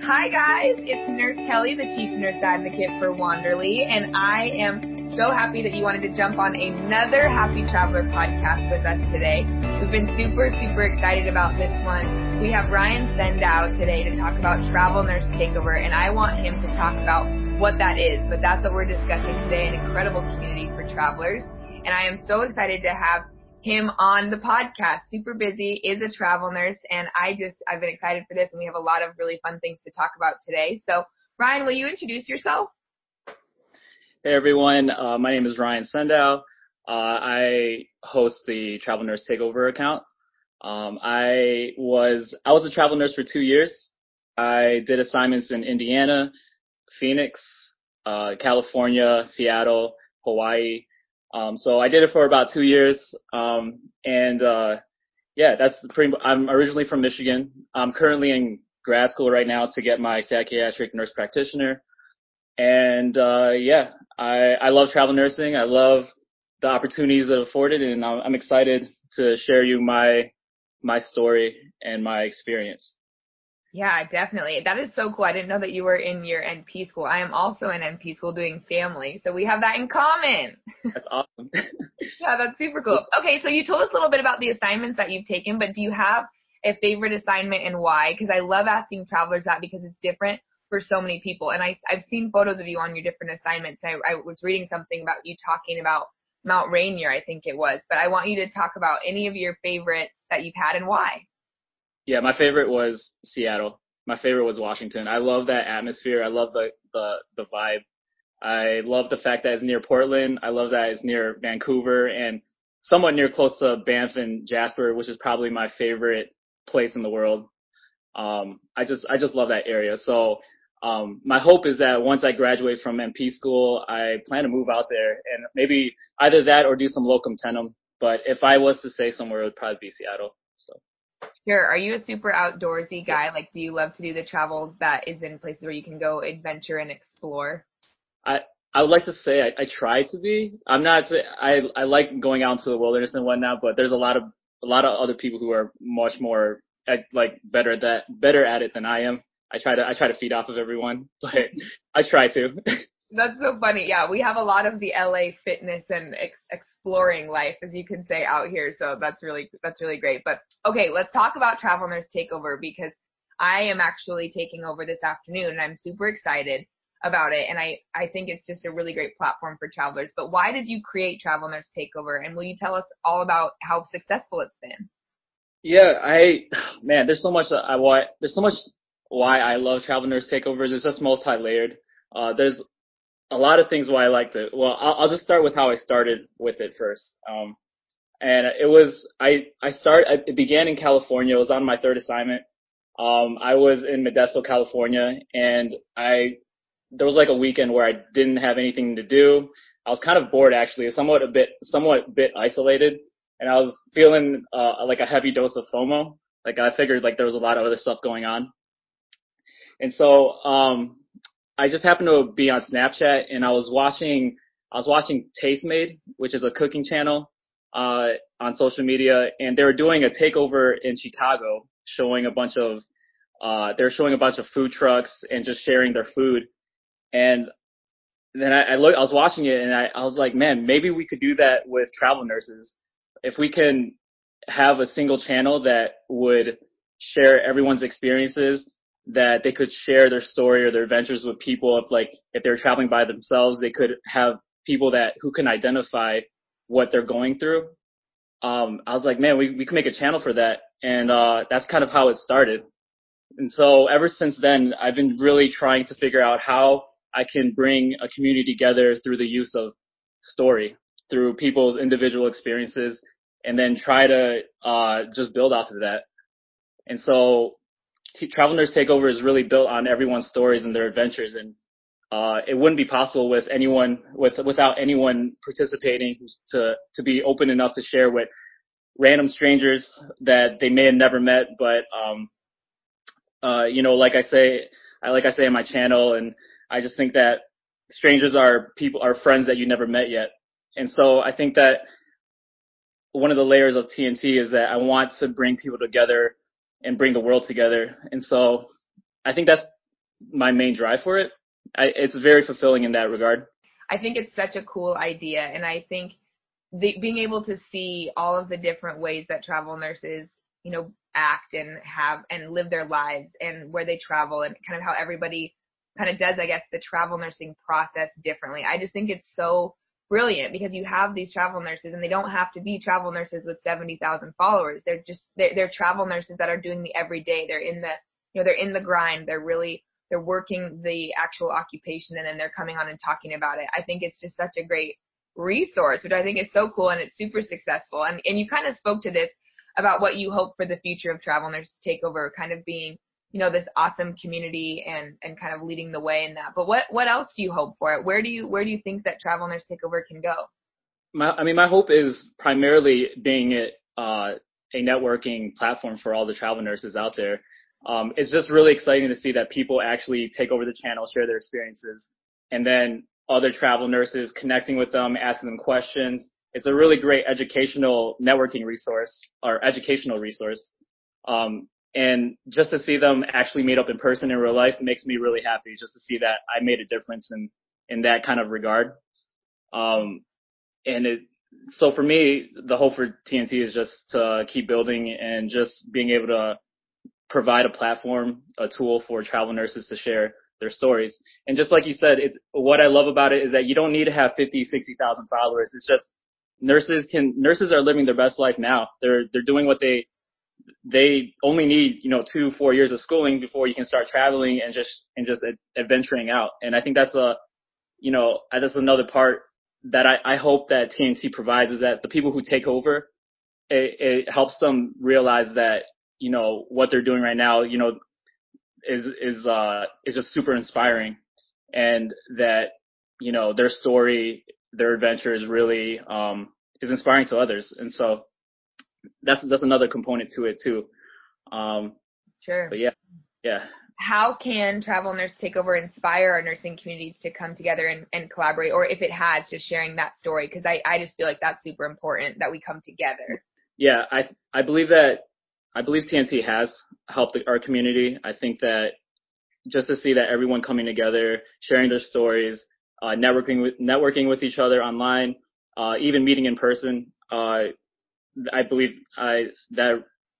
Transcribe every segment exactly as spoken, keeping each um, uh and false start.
Hi guys, it's Nurse Kelly, the Chief Nurse Advocate for Wanderly, and I am so happy that you wanted to jump on another Happy Traveler podcast with us today. We've been super, super excited about this one. We have Ryan Sendow today to talk about Travel Nurse Takeover, and I want him to talk about what that is, but that's what we're discussing today, an incredible community for travelers. And I am so excited to have him on the podcast. Super busy, is a travel nurse, and I just, I've been excited for this, and we have a lot of really fun things to talk about today. So, Ryan, will you introduce yourself? Hey everyone, uh, my name is Ryan Sendow. Uh, I host the Travel Nurse Takeover account. Um, I was, I was a travel nurse for two years. I did assignments in Indiana, Phoenix, uh, California, Seattle, Hawaii. Um, so I did it for about two years. Um, and, uh, yeah, that's pretty, I'm originally from Michigan. I'm currently in grad school right now to get my psychiatric nurse practitioner. And, uh, yeah, I, I love travel nursing. I love the opportunities that are afforded, and I'm, I'm excited to share you my, my story and my experience. Yeah, definitely. That is so cool. I didn't know that you were in your N P school. I am also in N P school doing family, so we have that in common. That's awesome. Yeah, that's super cool. Okay, so you told us a little bit about the assignments that you've taken, but do you have a favorite assignment and why? Because I love asking travelers that because it's different for so many people. And I, I've seen photos of you on your different assignments. I, I was reading something about you talking about Mount Rainier, I think it was. But I want you to talk about any of your favorites that you've had and why. Yeah, my favorite was Seattle. My favorite was Washington. I love that atmosphere. I love the, the, the vibe. I love the fact that it's near Portland. I love that it's near Vancouver and somewhat near close to Banff and Jasper, which is probably my favorite place in the world. Um, I just, I just love that area. So, um, my hope is that once I graduate from N P school, I plan to move out there and maybe either that or do some locum tenens. But if I was to say somewhere, it would probably be Seattle. So. Sure. Are you a super outdoorsy guy? Like, do you love to do the travel that is in places where you can go adventure and explore? I, I would like to say I, I try to be. I'm not, I, I like going out into the wilderness and whatnot, but there's a lot of, a lot of other people who are much more, like, better at that, better at it than I am. I try to, I try to feed off of everyone, but I try to. That's so funny. Yeah, we have a lot of the L A fitness and ex- exploring life, as you can say, out here. So that's really, that's really great. But okay, let's talk about Travel Nurse Takeover because I am actually taking over this afternoon and I'm super excited about it. And I, I think it's just a really great platform for travelers. But why did you create Travel Nurse Takeover? And will you tell us all about how successful it's been? Yeah, I, man, there's so much that I want, there's so much why I love Travel Nurse Takeovers. It's just multi-layered. Uh, there's a lot of things why I liked it. Well, I'll, I'll just start with how I started with it first. Um, and it was, I, I started, it began in California. It was on my third assignment. Um, I was in Modesto, California, and I, there was like a weekend where I didn't have anything to do. I was kind of bored actually, somewhat a bit, somewhat a bit isolated, and I was feeling, uh, like a heavy dose of FOMO. Like I figured like there was a lot of other stuff going on. And so, um, I just happened to be on Snapchat and I was watching, I was watching Tastemade, which is a cooking channel, uh, on social media, and they were doing a takeover in Chicago, showing a bunch of, uh, they're showing a bunch of food trucks and just sharing their food. And then I, I look, I was watching it and I, I was like, man, maybe we could do that with travel nurses. If we can have a single channel that would share everyone's experiences, that they could share their story or their adventures with people. If like, if they're traveling by themselves, they could have people that, who can identify what they're going through. Um, I was like, man, we, we can make a channel for that. And, uh, that's kind of how it started. And so ever since then, I've been really trying to figure out how I can bring a community together through the use of story, through people's individual experiences, and then try to, uh, just build off of that. And so, Travel Nurse Takeover is really built on everyone's stories and their adventures, and uh, it wouldn't be possible with anyone with without anyone participating to to be open enough to share with random strangers that they may have never met. But um, uh, you know, like I say, I like I say on my channel, and I just think that strangers are people are friends that you never met yet. And so I think that one of the layers of T N T is that I want to bring people together and bring the world together. And so I think that's my main drive for it. I, it's very fulfilling in that regard. I think it's such a cool idea. And I think the, being able to see all of the different ways that travel nurses, you know, act and have and live their lives and where they travel and kind of how everybody kind of does, I guess, the travel nursing process differently. I just think it's so brilliant because you have these travel nurses and they don't have to be travel nurses with seventy thousand followers. They're just, they're, they're travel nurses that are doing the everyday. They're in the, you know, they're in the grind. They're really, they're working the actual occupation and then they're coming on and talking about it. I think it's just such a great resource, which I think is so cool and it's super successful. And, and you kind of spoke to this about what you hope for the future of Travel Nurse Takeover, kind of being, you know, this awesome community and, and kind of leading the way in that. But what, what else do you hope for it? Where do you, where do you think that Travel Nurse Takeover can go? My, I mean, my hope is primarily being it, uh, a networking platform for all the travel nurses out there. Um, it's just really exciting to see that people actually take over the channel, share their experiences, and then other travel nurses connecting with them, asking them questions. It's a really great educational networking resource or educational resource. Um, and just to see them actually meet up in person in real life makes me really happy just to see that I made a difference in, in that kind of regard. Um, and it, so for me, the hope for T N T is just to keep building and just being able to provide a platform, a tool for travel nurses to share their stories. And just like you said, it's what I love about it is that you don't need to have fifty, sixty thousand followers. It's just nurses can, nurses are living their best life now. They're, they're doing what they, they only need, you know, two, four years of schooling before you can start traveling and just, and just adventuring out. And I think that's a, you know, that's another part that I, I hope that T N T provides is that the people who take over, it, it helps them realize that, you know, what they're doing right now, you know, is, is, uh, is just super inspiring and that, you know, their story, their adventure is really, um, is inspiring to others. And so that's, that's another component to it too. Um, sure. But yeah, yeah. How can Travel Nurse Takeover inspire our nursing communities to come together and, and collaborate? Or if it has, just sharing that story. Cause I, I just feel like that's super important that we come together. Yeah. I, I believe that, I believe T N T has helped our community. I think that just to see that everyone coming together, sharing their stories, uh, networking with, networking with each other online, uh, even meeting in person, uh, I believe I, that,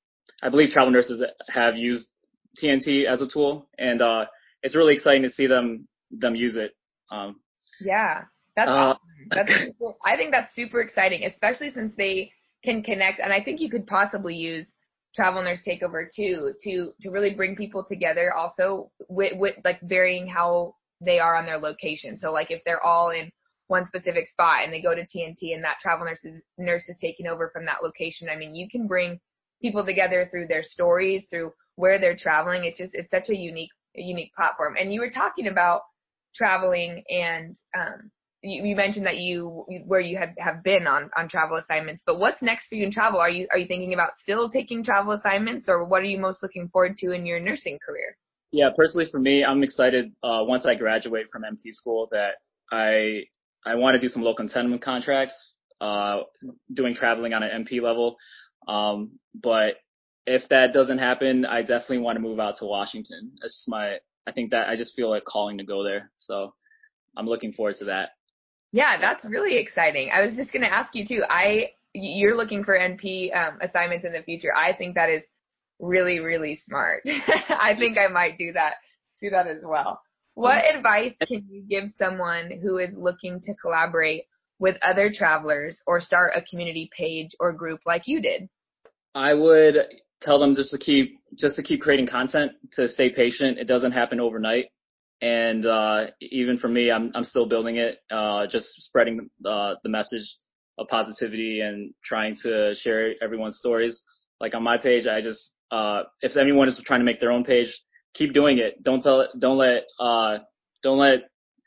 I believe travel nurses have used T N T as a tool and, uh, it's really exciting to see them, them use it. Um, yeah, that's uh, awesome. That's super, I think that's super exciting, especially since they can connect. And I think you could possibly use Travel Nurse Takeover too, to, to really bring people together also with, with like varying how they are on their location. So like if they're all in one specific spot and they go to T N T and that travel nurse is, nurse is taking over from that location, I mean, you can bring people together through their stories, through where they're traveling. It's just, it's such a unique, a unique platform. And you were talking about traveling and, um, You, you mentioned that you, where you have, have been on, on travel assignments, but what's next for you in travel? Are you, are you thinking about still taking travel assignments or what are you most looking forward to in your nursing career? Yeah, personally for me, I'm excited, uh, once I graduate from M P school that I, I want to do some local tenant contracts, uh, doing traveling on an M P level. Um, but if that doesn't happen, I definitely want to move out to Washington. That's just my, I think that I just feel like calling to go there. So I'm looking forward to that. Yeah, that's really exciting. I was just going to ask you too. I, you're looking for N P um, assignments in the future. I think that is really, really smart. I think I might do that, do that as well. What advice can you give someone who is looking to collaborate with other travelers or start a community page or group like you did? I would tell them just to keep, just to keep creating content, to stay patient. It doesn't happen overnight. And, uh, even for me, I'm, I'm still building it, uh, just spreading, uh, the message of positivity and trying to share everyone's stories. Like on my page, I just, uh, if anyone is trying to make their own page, keep doing it. Don't tell, don't let, uh, don't let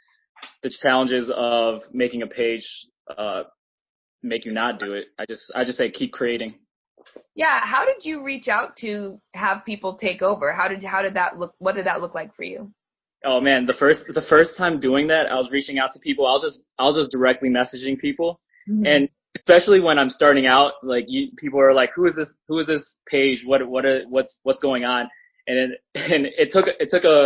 the challenges of making a page, uh, make you not do it. I just, I just say keep creating. Yeah. How did you reach out to have people take over? How did, how did that look? What did that look like for you? Oh man, the first the first time doing that, I was reaching out to people. I was just I was just directly messaging people, mm-hmm. And especially when I'm starting out, like you, people are like, "Who is this? Who is this page? What what are, what's what's going on?" And it, and it took it took a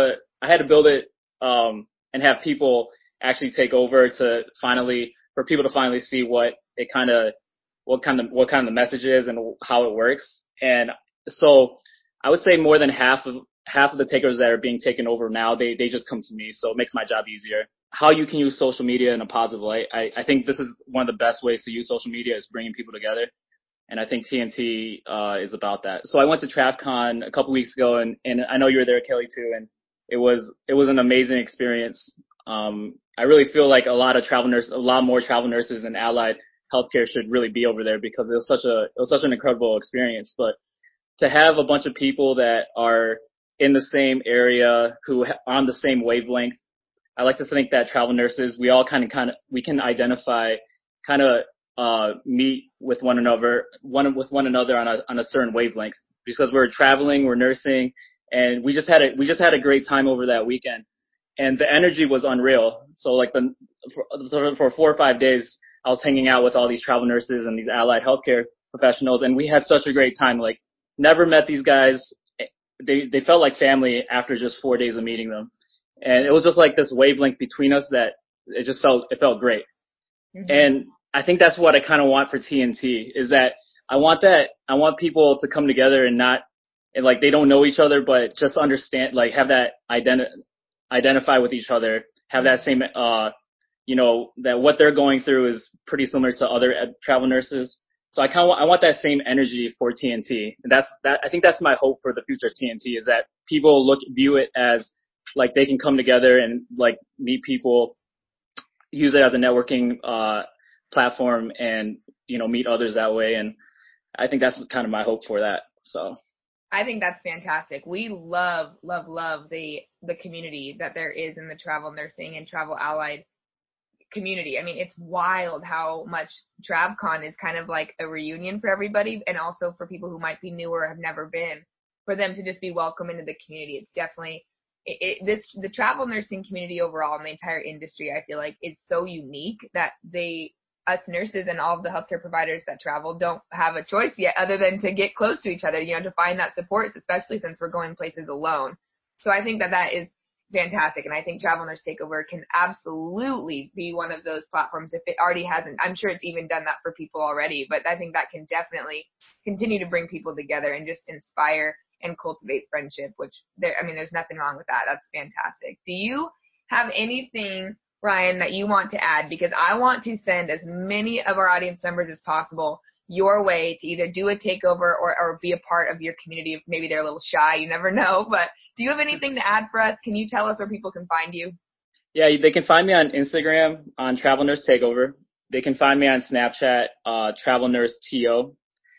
I had to build it, um, and have people actually take over to finally, for people to finally see what it kind of, what kind of, what kind of the message is and how it works. And so I would say more than half of, half of the takers that are being taken over now, they, they just come to me. So it makes my job easier. How you can use social media in a positive light. I, I think this is one of the best ways to use social media is bringing people together. And I think T N T, uh, is about that. So I went to TravCon a couple weeks ago and, and I know you were there, Kelly, too. And it was, it was an amazing experience. Um, I really feel like a lot of travel nurses, a lot more travel nurses and allied healthcare should really be over there because it was such a, it was such an incredible experience. But to have a bunch of people that are in the same area who are on the same wavelength, I like to think that travel nurses, we all kind of, kind of, we can identify, kind of, uh, meet with one another, one with one another on a on a certain wavelength because we're traveling, we're nursing, and we just had a we just had a great time over that weekend, and the energy was unreal. So like the for, for four or five days, I was hanging out with all these travel nurses and these allied healthcare professionals, and we had such a great time. Like never met these guys. They they felt like family after just four days of meeting them. And it was just like this wavelength between us that it just felt, it felt great. Mm-hmm. And I think that's what I kind of want for T N T is that I want that, I want people to come together and not, and like they don't know each other, but just understand, like have that identi- identify with each other, have that same, uh, you know, that what they're going through is pretty similar to other ed- travel nurses. So I kind of want, I want that same energy for T N T. And that's, that, I think that's my hope for the future of T N T is that people look, view it as, like they can come together and like meet people, use it as a networking uh platform and, you know, meet others that way. And I think that's kind of my hope for that. So I think that's fantastic. We love, love, love the the community that there is in the travel nursing and travel allied community. I mean, it's wild how much TravCon is kind of like a reunion for everybody and also for people who might be new or have never been, for them to just be welcome into the community. It's definitely It, it, this the travel nursing community overall and the entire industry, I feel like, is so unique that they, us nurses and all of the healthcare providers that travel don't have a choice yet other than to get close to each other, you know, to find that support, especially since we're going places alone. So I think that that is fantastic. And I think Travel Nurse Takeover can absolutely be one of those platforms if it already hasn't. I'm sure it's even done that for people already, but I think that can definitely continue to bring people together and just inspire and cultivate friendship, which there, I mean, there's nothing wrong with that. That's fantastic. Do you have anything, Ryan, that you want to add? Because I want to send as many of our audience members as possible your way to either do a takeover or, or be a part of your community. If maybe they're a little shy, you never know. But do you have anything to add for us? Can you tell us where people can find you? Yeah, they can find me on Instagram on Travel Nurse Takeover. They can find me on Snapchat, uh, Travel Nurse T O.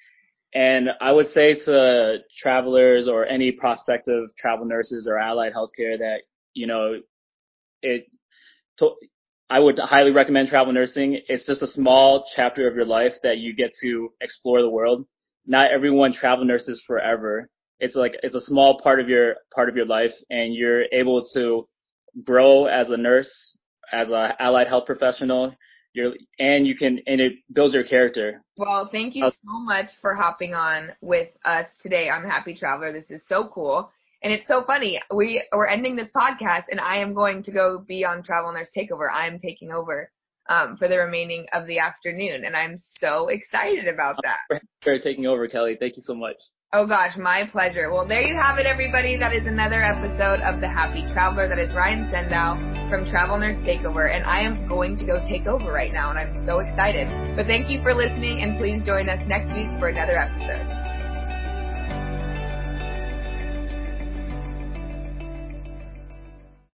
And I would say to travelers or any prospective travel nurses or allied healthcare that, you know, it, to, I would highly recommend travel nursing. It's just a small chapter of your life that you get to explore the world. Not everyone travel nurses forever. It's like, it's a small part of your, part of your life, and you're able to grow as a nurse, as a allied health professional. You're, and you can, and it builds your character. Well, thank you so much for hopping on with us today on Happy Traveler. This is so cool. And it's so funny. We, we're ending this podcast, and I am going to go be on Travel Nurse Takeover. I'm taking over um, for the remaining of the afternoon, and I'm so excited about that. For taking over, Kelly. Thank you so much. Oh, gosh, my pleasure. Well, there you have it, everybody. That is another episode of The Happy Traveler. That is Ryan Sendow from Travel Nurse Takeover, and I am going to go take over right now, and I'm so excited. But thank you for listening, and please join us next week for another episode.